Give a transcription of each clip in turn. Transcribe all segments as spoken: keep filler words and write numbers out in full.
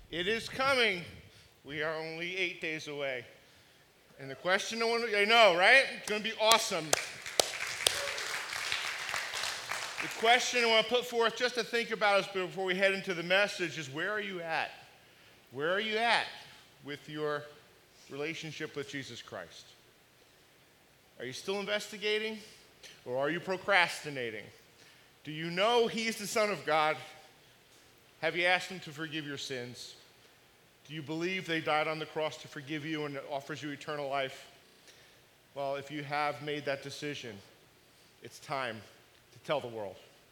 It is coming. We are only eight days away. And the question I want to, I know, right? It's going to be awesome. The question I want to put forth just to think about us before we head into the message is, where are you at? Where are you at with your relationship with Jesus Christ? Are you still investigating, or are you procrastinating? Do you know He's the Son of God? Have you asked Him to forgive your sins? Do you believe they died on the cross to forgive you and offers you eternal life? Well, if you have made that decision, it's time to tell the world.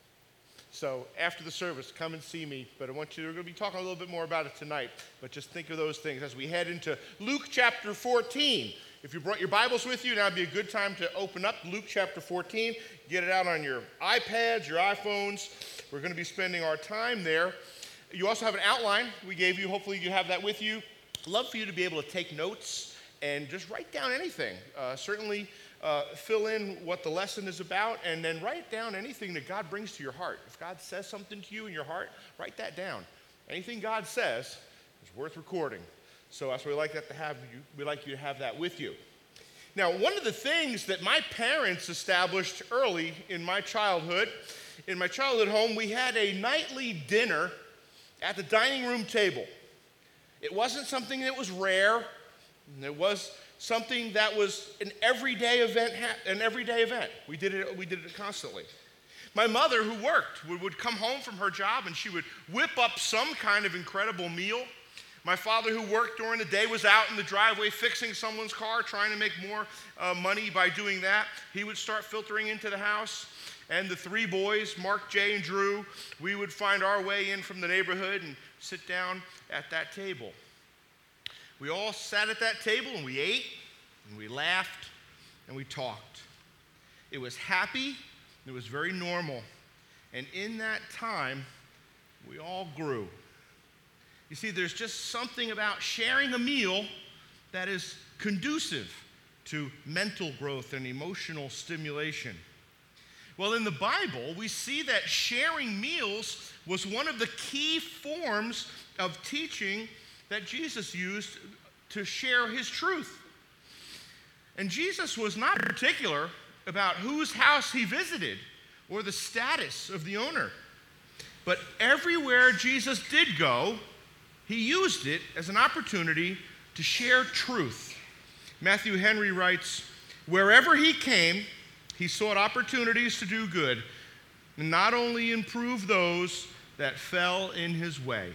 So after the service, come and see me. But I want you, we're going to be talking a little bit more about it tonight. But just think of those things as we head into Luke chapter fourteen. If you brought your Bibles with you, now would be a good time to open up Luke chapter fourteen. Get it out on your iPads, your iPhones. We're going to be spending our time there. You also have an outline we gave you. Hopefully you have that with you. I'd love for you to be able to take notes and just write down anything. Uh, certainly uh, fill in what the lesson is about, and then write down anything that God brings to your heart. If God says something to you in your heart, write that down. Anything God says is worth recording. So that's why we like that to have you. We like you to have that with you. Now, one of the things that my parents established early in my childhood, in my childhood home, we had a nightly dinner at the dining room table. It wasn't something that was rare. It was something that was an everyday event. An everyday event. We did it. We did it constantly. My mother, who worked, would, would come home from her job and she would whip up some kind of incredible meal. My father, who worked during the day, was out in the driveway fixing someone's car, trying to make more uh, money by doing that. He would start filtering into the house. And the three boys, Mark, Jay, and Drew, we would find our way in from the neighborhood and sit down at that table. We all sat at that table and we ate and we laughed and we talked. It was happy. It was very normal. And in that time, we all grew. You see, there's just something about sharing a meal that is conducive to mental growth and emotional stimulation. Well, in the Bible, we see that sharing meals was one of the key forms of teaching that Jesus used to share his truth. And Jesus was not particular about whose house he visited or the status of the owner. But everywhere Jesus did go, he used it as an opportunity to share truth. Matthew Henry writes, "Wherever he came, he sought opportunities to do good, and not only improve those that fell in his way."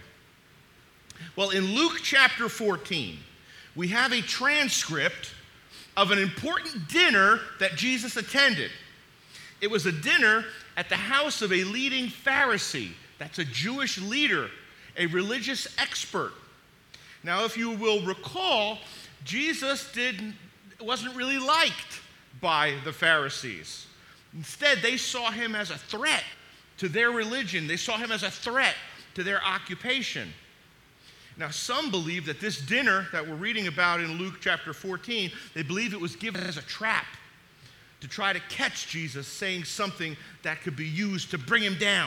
Well, in Luke chapter fourteen, we have a transcript of an important dinner that Jesus attended. It was a dinner at the house of a leading Pharisee. That's a Jewish leader, a religious expert. Now, if you will recall, Jesus didn't, wasn't really liked by the Pharisees. Instead, they saw him as a threat to their religion. They saw him as a threat to their occupation. Now, some believe that this dinner that we're reading about in Luke chapter fourteen, they believe it was given as a trap to try to catch Jesus saying something that could be used to bring him down.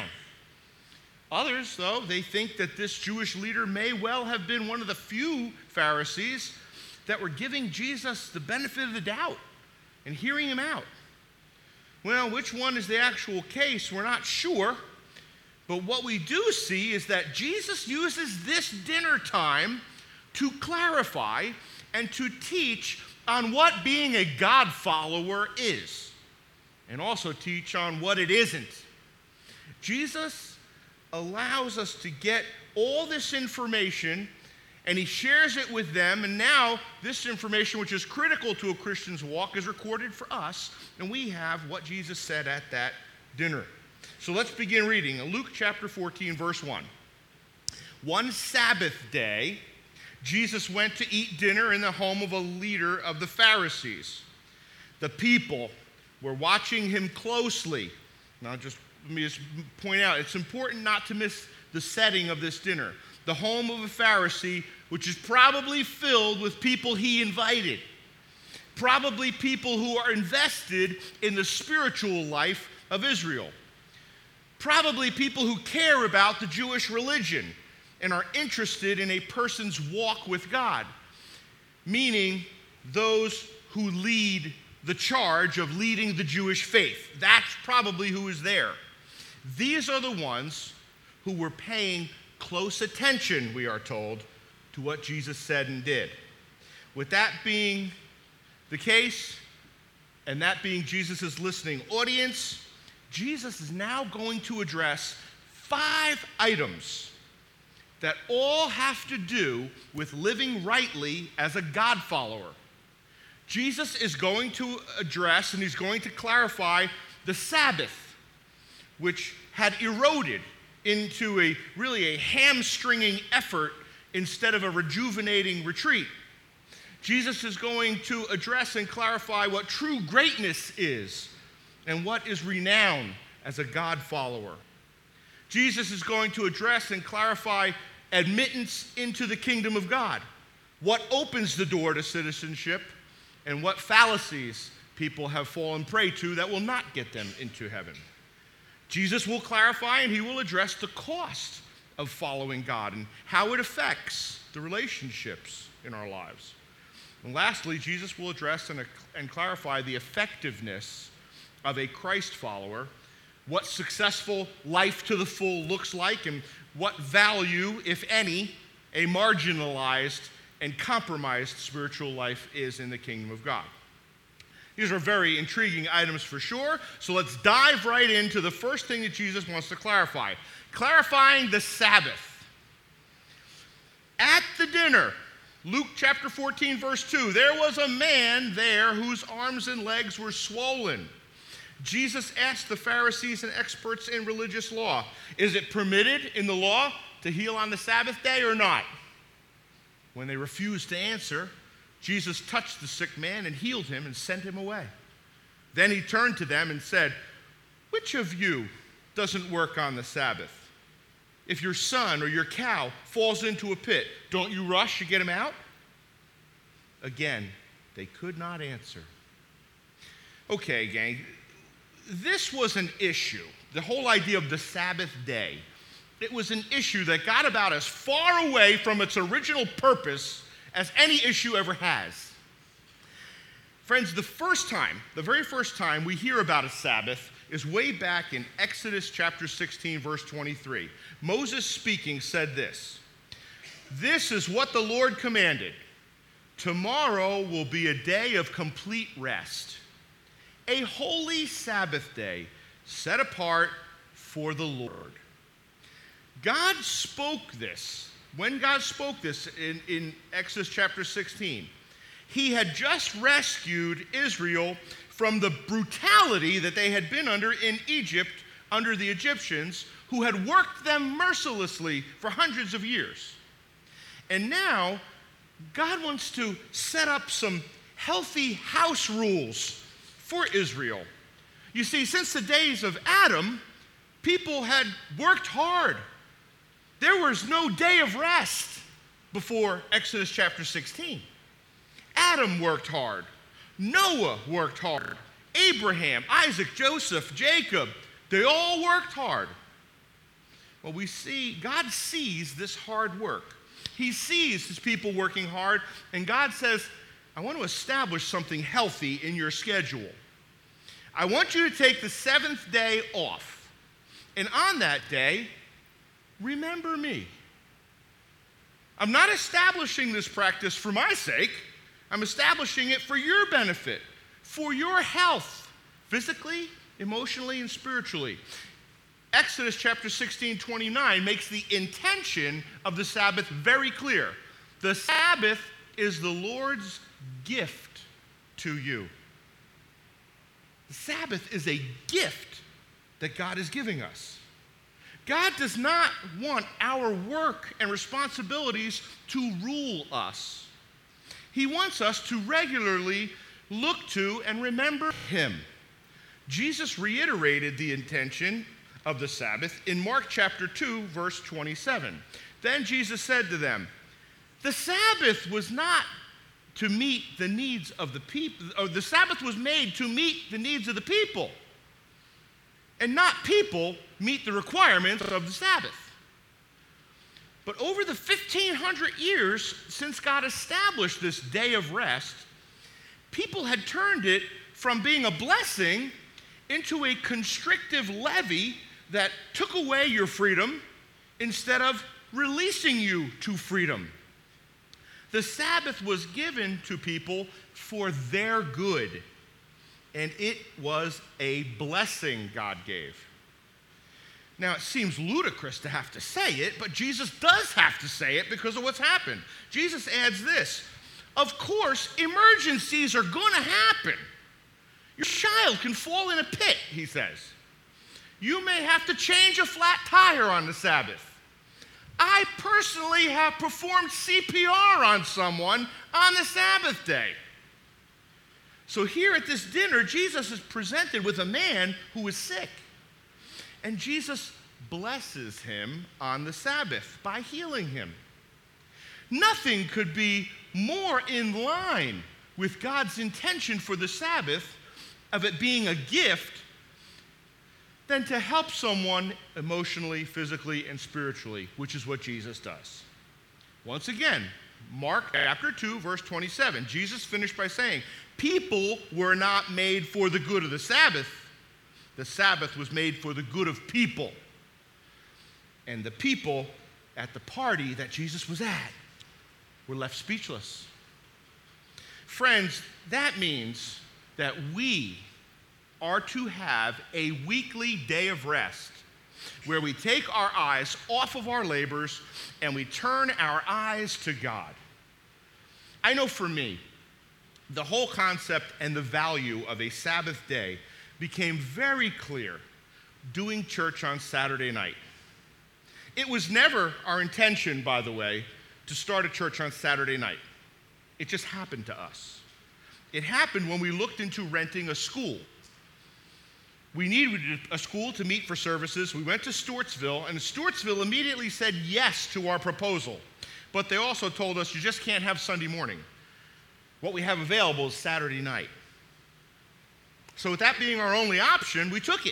Others, though, they think that this Jewish leader may well have been one of the few Pharisees that were giving Jesus the benefit of the doubt and hearing him out. Well, which one is the actual case, we're not sure. But what we do see is that Jesus uses this dinner time to clarify and to teach on what being a God follower is, and also teach on what it isn't. Jesus allows us to get all this information, and he shares it with them, and now this information, which is critical to a Christian's walk, is recorded for us, and we have what Jesus said at that dinner. So let's begin reading. Luke chapter fourteen, verse one. One Sabbath day, Jesus went to eat dinner in the home of a leader of the Pharisees. The people were watching him closely. Now, just let me just point out, it's important not to miss the setting of this dinner. The home of a Pharisee, which is probably filled with people he invited. Probably people who are invested in the spiritual life of Israel. Probably people who care about the Jewish religion and are interested in a person's walk with God, meaning those who lead the charge of leading the Jewish faith. That's probably who is there. These are the ones who were paying close attention, we are told, to what Jesus said and did. With that being the case, and that being Jesus' listening audience, Jesus is now going to address five items that all have to do with living rightly as a God follower. Jesus is going to address and he's going to clarify the Sabbath, which had eroded into a really a hamstringing effort instead of a rejuvenating retreat. Jesus is going to address and clarify what true greatness is and what is renowned as a God follower. Jesus is going to address and clarify admittance into the kingdom of God, what opens the door to citizenship, and what fallacies people have fallen prey to that will not get them into heaven. Jesus will clarify and he will address the cost of following God and how it affects the relationships in our lives. And lastly, Jesus will address and, and clarify the effectiveness of a Christ follower, what successful life to the full looks like, and what value, if any, a marginalized and compromised spiritual life is in the kingdom of God. These are very intriguing items for sure, so let's dive right into the first thing that Jesus wants to clarify, clarifying the Sabbath. At the dinner, Luke chapter fourteen, verse two, there was a man there whose arms and legs were swollen. Jesus asked the Pharisees and experts in religious law, is it permitted in the law to heal on the Sabbath day or not? When they refused to answer, Jesus touched the sick man and healed him and sent him away. Then he turned to them and said, which of you doesn't work on the Sabbath? If your son or your cow falls into a pit, don't you rush to get him out? Again, they could not answer. Okay, gang, this was an issue, the whole idea of the Sabbath day. It was an issue that got about as far away from its original purpose as any issue ever has. Friends, the first time, the very first time we hear about a Sabbath is way back in Exodus chapter sixteen, verse twenty-three. Moses speaking said this, this is what the Lord commanded. Tomorrow will be a day of complete rest, a holy Sabbath day set apart for the Lord. God spoke this. When God spoke this in, in Exodus chapter sixteen, he had just rescued Israel from the brutality that they had been under in Egypt under the Egyptians, who had worked them mercilessly for hundreds of years. And now, God wants to set up some healthy house rules for Israel. You see, since the days of Adam, people had worked hard. There was no day of rest before Exodus chapter sixteen. Adam worked hard. Noah worked hard. Abraham, Isaac, Joseph, Jacob, they all worked hard. Well, we see, God sees this hard work. He sees his people working hard, and God says, I want to establish something healthy in your schedule. I want you to take the seventh day off. And on that day, remember me. I'm not establishing this practice for my sake. I'm establishing it for your benefit, for your health, physically, emotionally, and spiritually. Exodus chapter sixteen, twenty-nine makes the intention of the Sabbath very clear. The Sabbath is the Lord's gift to you. The Sabbath is a gift that God is giving us. God does not want our work and responsibilities to rule us. He wants us to regularly look to and remember him. Jesus reiterated the intention of the Sabbath in Mark chapter two, verse twenty-seven. Then Jesus said to them, the Sabbath was not to meet the needs of the people, or the Sabbath was made to meet the needs of the people, and not people meet the requirements of the Sabbath. But over the fifteen hundred years since God established this day of rest, people had turned it from being a blessing into a constrictive levy that took away your freedom instead of releasing you to freedom. The Sabbath was given to people for their good, and it was a blessing God gave. Now, it seems ludicrous to have to say it, but Jesus does have to say it because of what's happened. Jesus adds this: of course, emergencies are going to happen. Your child can fall in a pit, he says. You may have to change a flat tire on the Sabbath. I personally have performed C P R on someone on the Sabbath day. So here at this dinner, Jesus is presented with a man who is sick. And Jesus blesses him on the Sabbath by healing him. Nothing could be more in line with God's intention for the Sabbath, of it being a gift, than to help someone emotionally, physically, and spiritually, which is what Jesus does. Once again, Mark chapter two, verse twenty-seven, Jesus finished by saying, people were not made for the good of the Sabbath. The Sabbath was made for the good of people. And the people at the party that Jesus was at were left speechless. Friends, that means that we are to have a weekly day of rest where we take our eyes off of our labors and we turn our eyes to God. I know for me, the whole concept and the value of a Sabbath day became very clear doing church on Saturday night. It was never our intention, by the way, to start a church on Saturday night. It just happened to us. It happened when we looked into renting a school. We needed a school to meet for services. We went to Stewartsville, and Stewartsville immediately said yes to our proposal. But they also told us you just can't have Sunday morning. What we have available is Saturday night. So with that being our only option, we took it.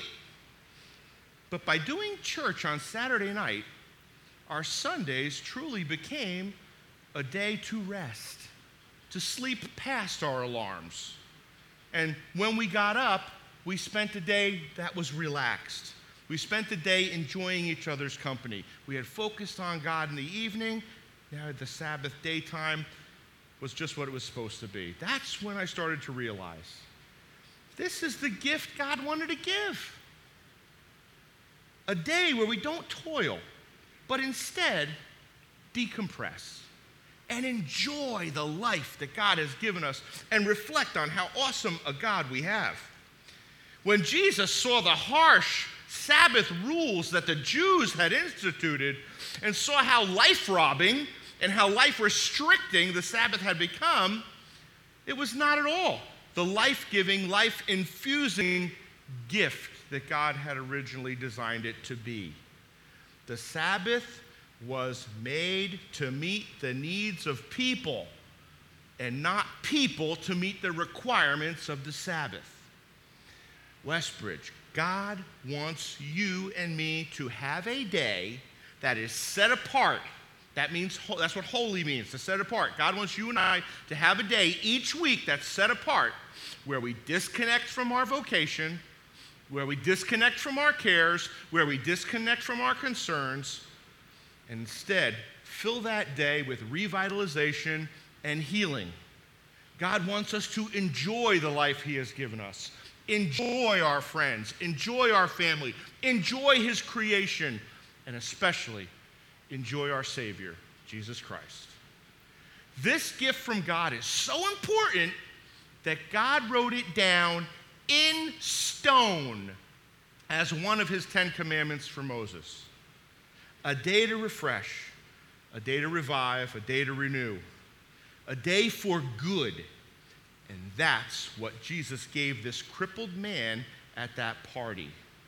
But by doing church on Saturday night, our Sundays truly became a day to rest, to sleep past our alarms. And when we got up, we spent a day that was relaxed. We spent the day enjoying each other's company. We had focused on God in the evening. Now the Sabbath daytime was just what it was supposed to be. That's when I started to realize this is the gift God wanted to give. A day where we don't toil, but instead decompress and enjoy the life that God has given us and reflect on how awesome a God we have. When Jesus saw the harsh Sabbath rules that the Jews had instituted and saw how life-robbing and how life-restricting the Sabbath had become, it was not at all the life-giving, life-infusing gift that God had originally designed it to be. The Sabbath was made to meet the needs of people and not people to meet the requirements of the Sabbath. Westbridge, God wants you and me to have a day that is set apart. That means, that's what holy means, to set apart. God wants you and I to have a day each week that's set apart where we disconnect from our vocation, where we disconnect from our cares, where we disconnect from our concerns, and instead fill that day with revitalization and healing. God wants us to enjoy the life He has given us, enjoy our friends, enjoy our family, enjoy His creation, and especially enjoy our Savior, Jesus Christ. This gift from God is so important that God wrote it down in stone as one of His Ten Commandments for Moses. A day to refresh, a day to revive, a day to renew, a day for good. And that's what Jesus gave this crippled man at that party.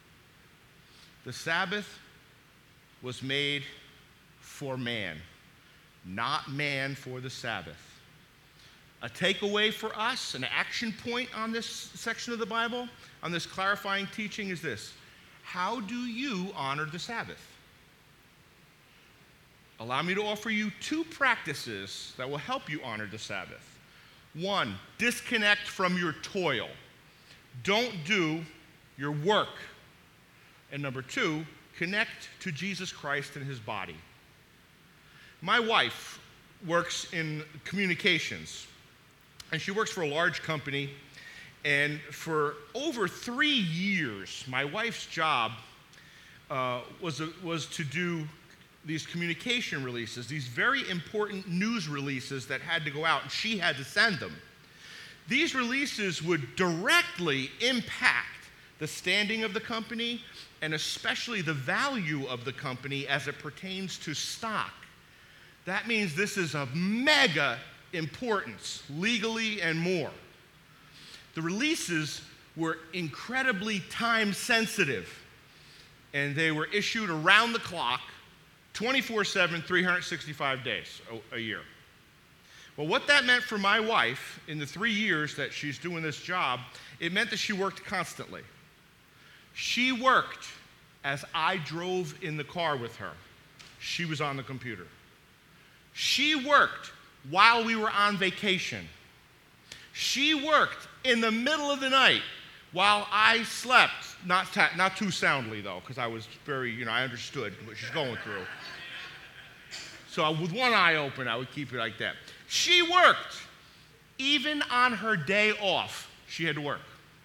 The Sabbath was made for man, not man for the Sabbath. A takeaway for us, an action point on this section of the Bible, on this clarifying teaching is this: how do you honor the Sabbath? allow me to offer you two practices that will help you honor the Sabbath. One, disconnect from your toil. Don't do your work. And number two, connect to Jesus Christ and his body. My wife works in communications, and she works for a large company. And for over three years, my wife's job uh, was, a, was to do these communication releases, these very important news releases that had to go out, and she had to send them. These releases would directly impact the standing of the company and especially the value of the company as it pertains to stock. That means this is of mega importance, legally and more. The releases were incredibly time sensitive, and they were issued around the clock, twenty-four seven, three hundred sixty-five days a, a year. Well, what that meant for my wife in the three years that she's doing this job, it meant that she worked constantly. She worked as I drove in the car with her. She was on the computer. She worked while we were on vacation. She worked in the middle of the night while I slept, not, ta- not too soundly though, because I was very, you know, I understood what she's going through. So with one eye open, I would keep it like that. She worked. Even on her day off, she had to work.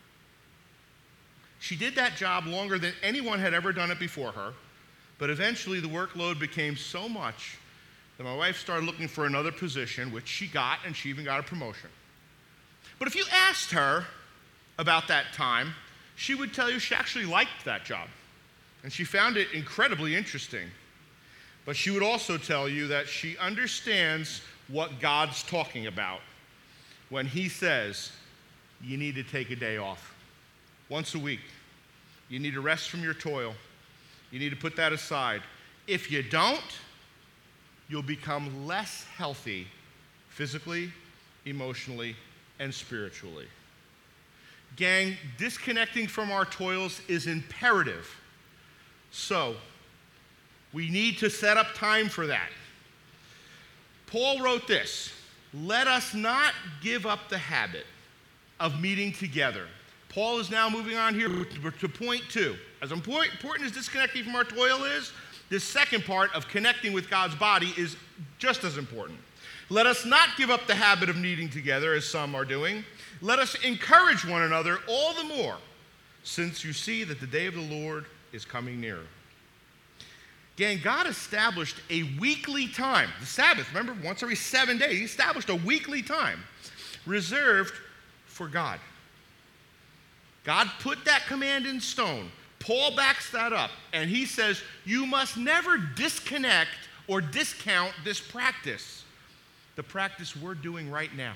She did that job longer than anyone had ever done it before her, but eventually the workload became so much that my wife started looking for another position, which she got, and she even got a promotion. But if you asked her about that time, she would tell you she actually liked that job, and she found it incredibly interesting. But she would also tell you that she understands what God's talking about when he says you need to take a day off once a week. You need to rest from your toil. You need to put that aside. If you don't, you'll become less healthy physically, emotionally, and spiritually. Gang, disconnecting from our toils is imperative. So, we need to set up time for that. Paul wrote this: let us not give up the habit of meeting together. Paul is now moving on here to point two. As important as disconnecting from our toil is, this second part of connecting with God's body is just as important. Let us not give up the habit of meeting together, as some are doing. Let us encourage one another all the more, since you see that the day of the Lord is coming nearer. Gang, God established a weekly time, the Sabbath, remember, once every seven days, he established a weekly time reserved for God. God put that command in stone. Paul backs that up, and he says, you must never disconnect or discount this practice, the practice we're doing right now.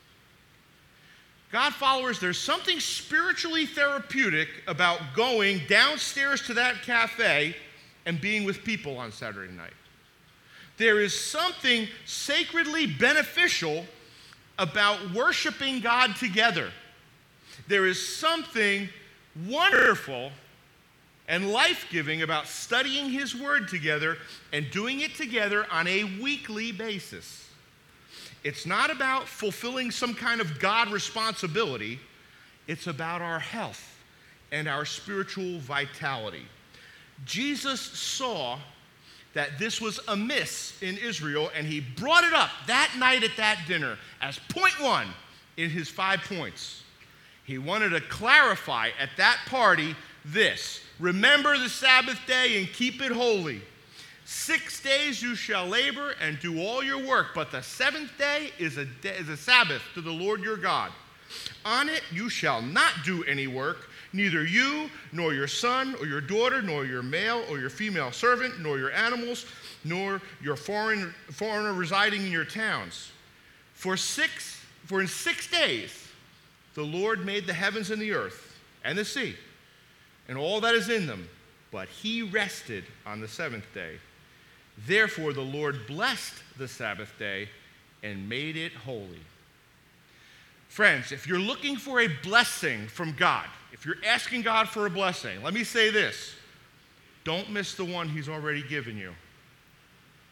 God followers, there's something spiritually therapeutic about going downstairs to that cafe and being with people on Saturday night. There is something sacredly beneficial about worshiping God together. There is something wonderful and life-giving about studying his word together and doing it together on a weekly basis. It's not about fulfilling some kind of God responsibility. It's about our health and our spiritual vitality. Jesus saw that this was amiss in Israel, and he brought it up that night at that dinner as point one in his five points. He wanted to clarify at that party this: remember the Sabbath day and keep it holy. Six days you shall labor and do all your work, but the seventh day is a, day, is a Sabbath to the Lord your God. On it you shall not do any work, neither you, nor your son, or your daughter, nor your male or your female servant, nor your animals, nor your foreign, foreigner residing in your towns. For six, for in six days the Lord made the heavens and the earth and the sea, and all that is in them, but he rested on the seventh day. Therefore the Lord blessed the Sabbath day and made it holy. Friends, if you're looking for a blessing from God, if you're asking God for a blessing, let me say this: don't miss the one he's already given you.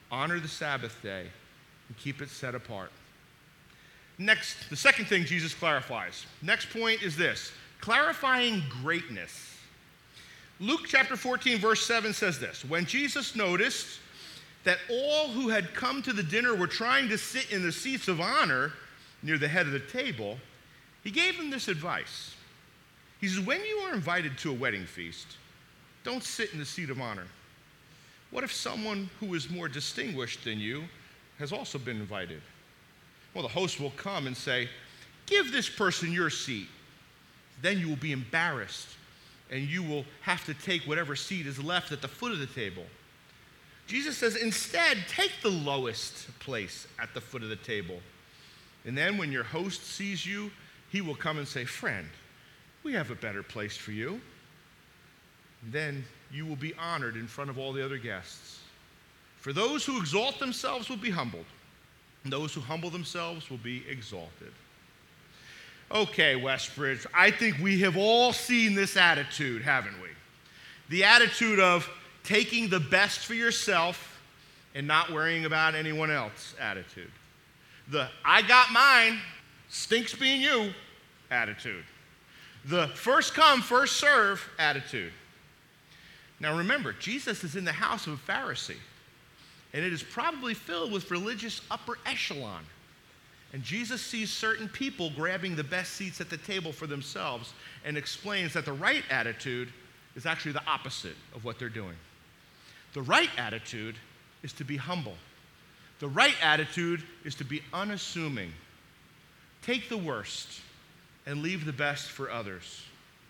Honor the Sabbath day and keep it set apart. Next, the second thing Jesus clarifies. Next point is this, clarifying greatness. Luke chapter fourteen, verse seven says this, when Jesus noticed that all who had come to the dinner were trying to sit in the seats of honor near the head of the table, he gave them this advice. He says, when you are invited to a wedding feast, don't sit in the seat of honor. What if someone who is more distinguished than you has also been invited? Well, the host will come and say, give this person your seat. Then you will be embarrassed, and you will have to take whatever seat is left at the foot of the table. Jesus says, instead, take the lowest place at the foot of the table. And then when your host sees you, he will come and say, friend, we have a better place for you. And then you will be honored in front of all the other guests. For those who exalt themselves will be humbled, and those who humble themselves will be exalted. Okay, Westbridge, I think we have all seen this attitude, haven't we? The attitude of taking the best for yourself and not worrying about anyone else attitude. The I got mine, stinks being you attitude. The first come, first serve attitude. Now remember, Jesus is in the house of a Pharisee, and it is probably filled with religious upper echelon. And Jesus sees certain people grabbing the best seats at the table for themselves and explains that the right attitude is actually the opposite of what they're doing. The right attitude is to be humble. The right attitude is to be unassuming. Take the worst and leave the best for others.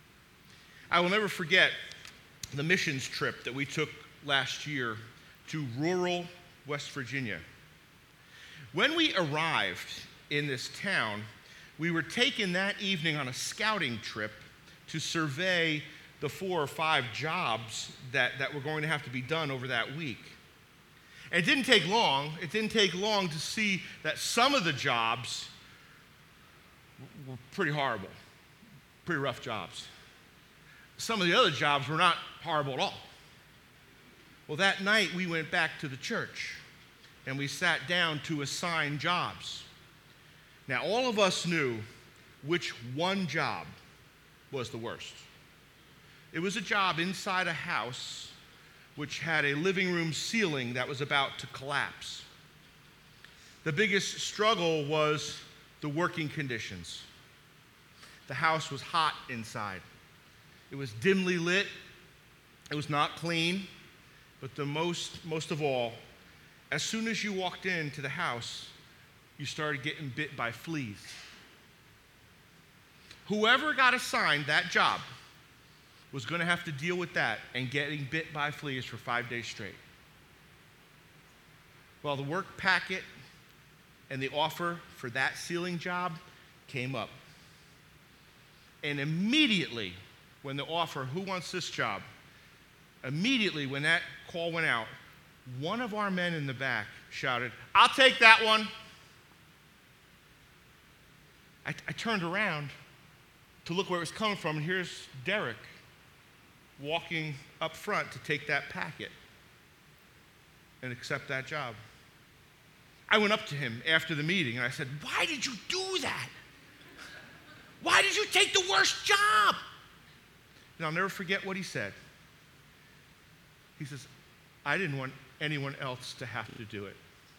I will never forget the missions trip that we took last year to rural West Virginia. When we arrived in this town, we were taken that evening on a scouting trip to survey the four or five jobs that, that were going to have to be done over that week. And it didn't take long. It didn't take long to see that some of the jobs were pretty horrible, pretty rough jobs. Some of the other jobs were not horrible at all. Well, that night we went back to the church and we sat down to assign jobs. Now, all of us knew which one job was the worst. It was a job inside a house which had a living room ceiling that was about to collapse. The biggest struggle was the working conditions. The house was hot inside. It was dimly lit. It was not clean. But the most, most of all, as soon as you walked into the house, you started getting bit by fleas. Whoever got assigned that job was going to have to deal with that and getting bit by fleas for five days straight. Well, the work packet and the offer for that ceiling job came up. And immediately, when the offer, who wants this job? Immediately, when that call went out, one of our men in the back shouted, "I'll take that one." I, I turned around to look where it was coming from, and here's Derek walking up front to take that packet and accept that job. I went up to him after the meeting and I said, "Why did you do that? Why did you take the worst job?" And I'll never forget what he said. He says, "I didn't want anyone else to have to do it."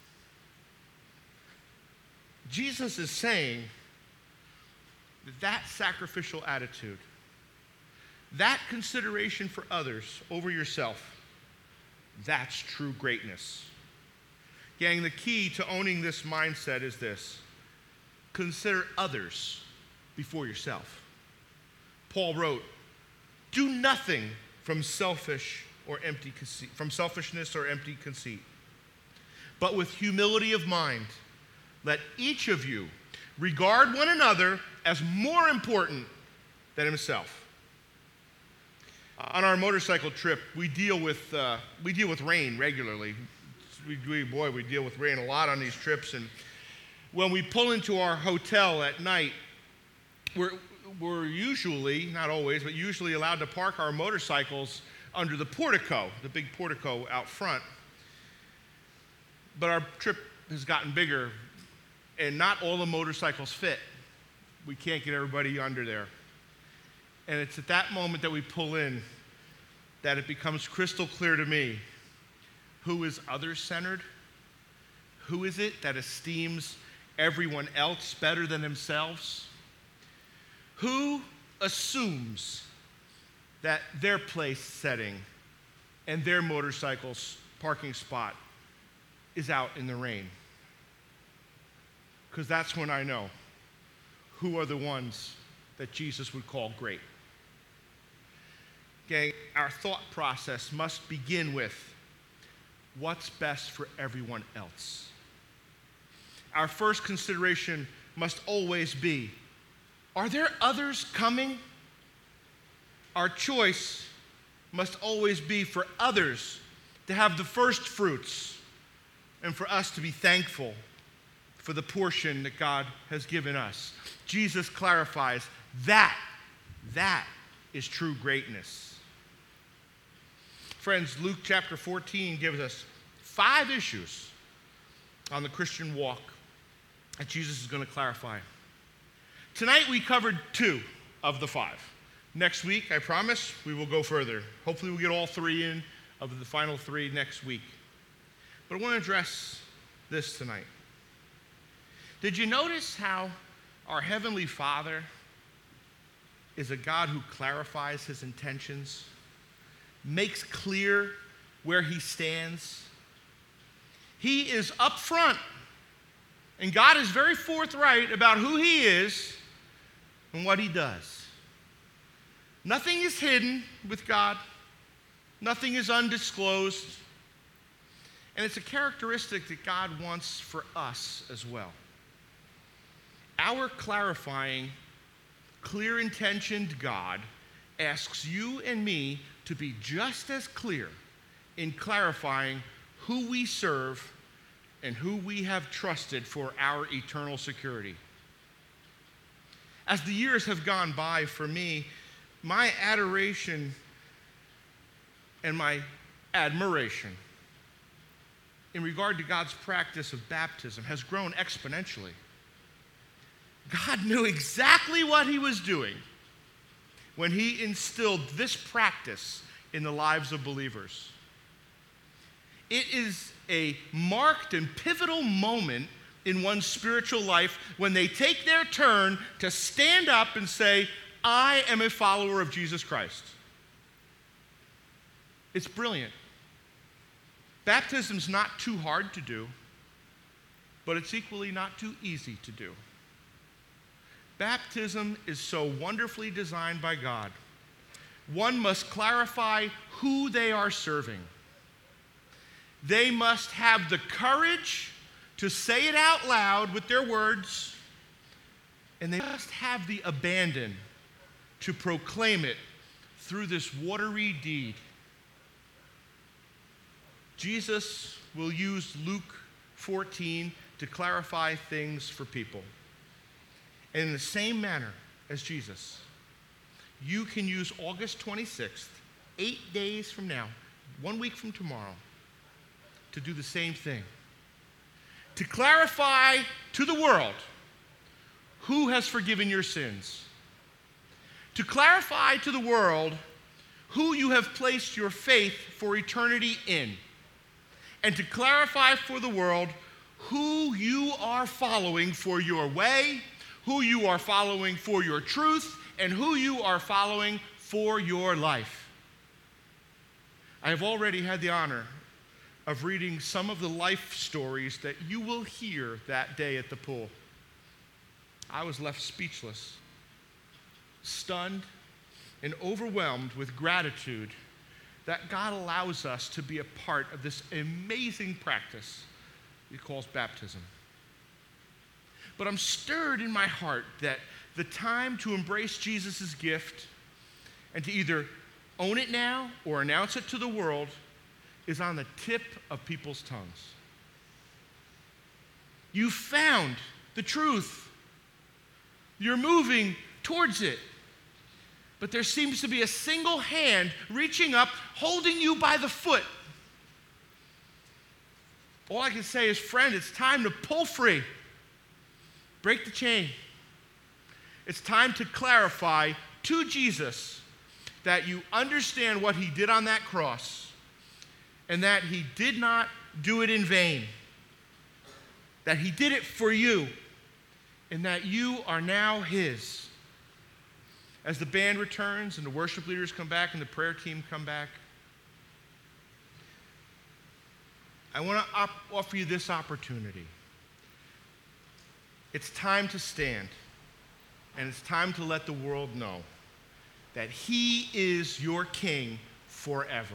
Jesus is saying that that sacrificial attitude, that consideration for others over yourself, that's true greatness. Gang, the key to owning this mindset is this: consider others before yourself. Paul wrote, "Do nothing from selfish or empty conceit, from selfishness or empty conceit, but with humility of mind, let each of you regard one another as more important than himself." On our motorcycle trip, we deal with uh, we deal with rain regularly. We, we, boy, we deal with rain a lot on these trips. And when we pull into our hotel at night, we're we're usually, not always, but usually allowed to park our motorcycles under the portico, the big portico out front. But our trip has gotten bigger, and not all the motorcycles fit. We can't get everybody under there. And it's at that moment that we pull in that it becomes crystal clear to me who is others-centered, who is it that esteems everyone else better than themselves, who assumes that their place setting and their motorcycle's parking spot is out in the rain. Because that's when I know who are the ones that Jesus would call great. Gang, our thought process must begin with what's best for everyone else. Our first consideration must always be, are there others coming? Our choice must always be for others to have the first fruits and for us to be thankful for the portion that God has given us. Jesus clarifies that, that is true greatness. Friends, Luke chapter fourteen gives us five issues on the Christian walk that Jesus is going to clarify. Tonight we covered two of the five. Next week, I promise, we will go further. Hopefully we'll get all three in of the final three next week. But I want to address this tonight. Did you notice how our Heavenly Father is a God who clarifies his intentions, makes clear where he stands? He is upfront, and God is very forthright about who he is and what he does. Nothing is hidden with God. Nothing is undisclosed. And it's a characteristic that God wants for us as well. Our clarifying, clear-intentioned God asks you and me to be just as clear in clarifying who we serve and who we have trusted for our eternal security. As the years have gone by for me, my adoration and my admiration in regard to God's practice of baptism has grown exponentially. God knew exactly what he was doing when he instilled this practice in the lives of believers. It is a marked and pivotal moment in one's spiritual life when they take their turn to stand up and say, I am a follower of Jesus Christ. It's brilliant. Baptism's not too hard to do, but it's equally not too easy to do. Baptism is so wonderfully designed by God. One must clarify who they are serving. They must have the courage to say it out loud with their words, and they must have the abandon to proclaim it through this watery deed. Jesus will use Luke fourteen to clarify things for people. And in the same manner as Jesus, you can use August twenty-sixth, eight days from now, one week from tomorrow, to do the same thing. To clarify to the world who has forgiven your sins. To clarify to the world who you have placed your faith for eternity in. And to clarify for the world who you are following for your way, who you are following for your truth, and who you are following for your life. I have already had the honor of reading some of the life stories that you will hear that day at the pool. I was left speechless, stunned, and overwhelmed with gratitude that God allows us to be a part of this amazing practice he calls baptism. But I'm stirred in my heart that the time to embrace Jesus' gift and to either own it now or announce it to the world is on the tip of people's tongues. You found the truth. You're moving towards it. But there seems to be a single hand reaching up, holding you by the foot. All I can say is, friend, it's time to pull free. Break the chain. It's time to clarify to Jesus that you understand what he did on that cross and that he did not do it in vain, that he did it for you, and that you are now his. As the band returns and the worship leaders come back and the prayer team come back, I want to op- offer you this opportunity. It's time to stand, and it's time to let the world know that he is your king forever.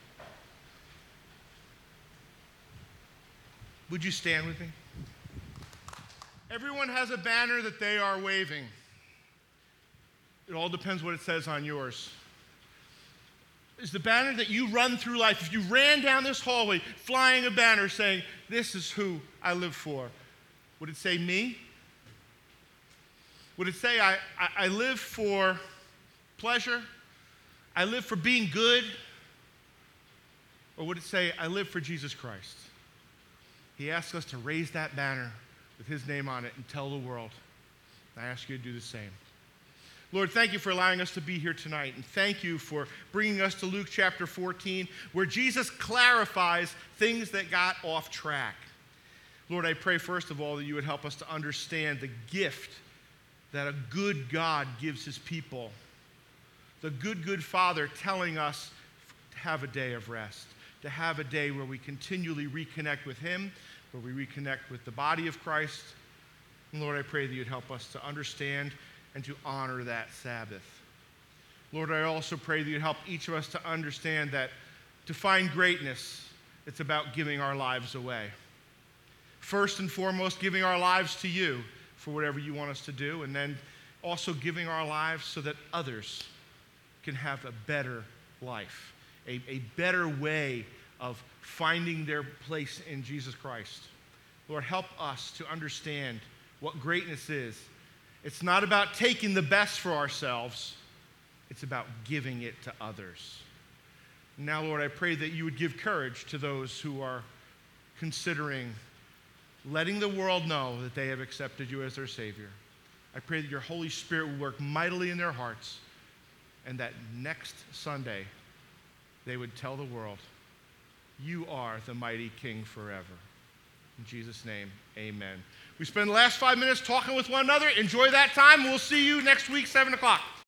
Would you stand with me? Everyone has a banner that they are waving. It all depends what it says on yours. Is the banner that you run through life, if you ran down this hallway flying a banner saying, this is who I live for, would it say me? Would it say I, I, I live for pleasure? I live for being good? Or would it say I live for Jesus Christ? He asks us to raise that banner with his name on it and tell the world. I ask you to do the same. Lord, thank you for allowing us to be here tonight, and thank you for bringing us to Luke chapter fourteen, where Jesus clarifies things that got off track. Lord, I pray first of all that you would help us to understand the gift that a good God gives his people. The good, good Father telling us to have a day of rest, to have a day where we continually reconnect with him, where we reconnect with the body of Christ. And Lord, I pray that you'd help us to understand and to honor that Sabbath. Lord, I also pray that you'd help each of us to understand that to find greatness, it's about giving our lives away. First and foremost, giving our lives to you for whatever you want us to do, and then also giving our lives so that others can have a better life, a, a better way of finding their place in Jesus Christ. Lord, help us to understand what greatness is. It's not about taking the best for ourselves. It's about giving it to others. Now, Lord, I pray that you would give courage to those who are considering letting the world know that they have accepted you as their Savior. I pray that your Holy Spirit will work mightily in their hearts, and that next Sunday they would tell the world, you are the mighty King forever. In Jesus' name, amen. We spend the last five minutes talking with one another. Enjoy that time. We'll see you next week, seven o'clock.